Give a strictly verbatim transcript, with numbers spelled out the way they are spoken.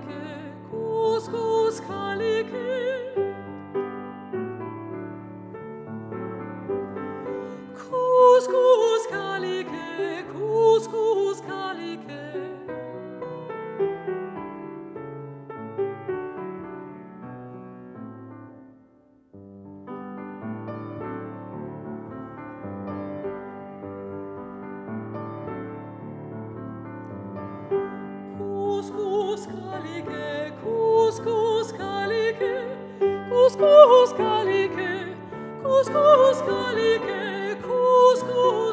couscous calique, couscous calique, couscous calique. Couscous calique, couscous calique, couscous calique, couscous calique, couscous